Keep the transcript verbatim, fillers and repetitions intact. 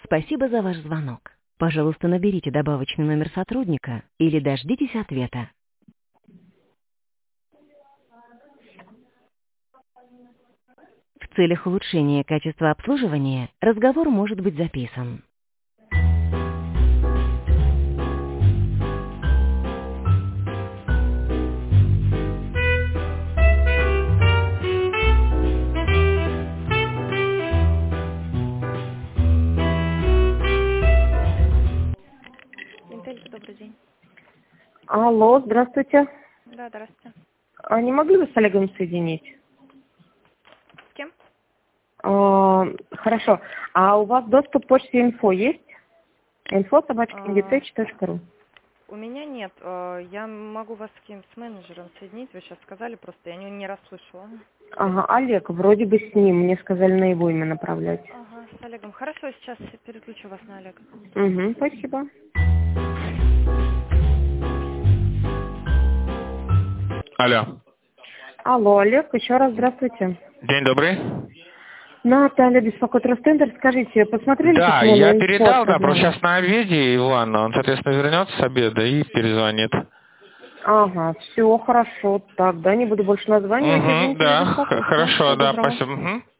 Спасибо за ваш звонок. Пожалуйста, наберите добавочный номер сотрудника или дождитесь ответа. В целях улучшения качества обслуживания разговор может быть записан. Интелька, добрый день. Алло, здравствуйте. Да, здравствуйте. А не могли бы с Олегом соединить? С кем? А, хорошо. А у вас доступ к почте инфо есть? Инфо собачка медитеч точка ру. У меня нет. Э, Я могу вас с кем с менеджером соединить. Вы сейчас сказали, просто я не, не расслышала. Ага, Олег, вроде бы с ним. Мне сказали на его имя направлять. Ага, с Олегом. Хорошо, сейчас я переключу вас на Олега. Угу, спасибо. Алло. Алло, Олег, еще раз здравствуйте. День добрый. Наталья беспокоит Ростендер. Скажите, посмотрели Да, письмо я на инфо передал, от да, просто Казана? сейчас на обеде Иван, он, соответственно, вернется с обеда и перезвонит. Ага, все хорошо. Так, да, не буду больше названивать. Угу, Извините за да, х- беспокойство. хорошо, Всего да, доброго. спасибо. Мгм.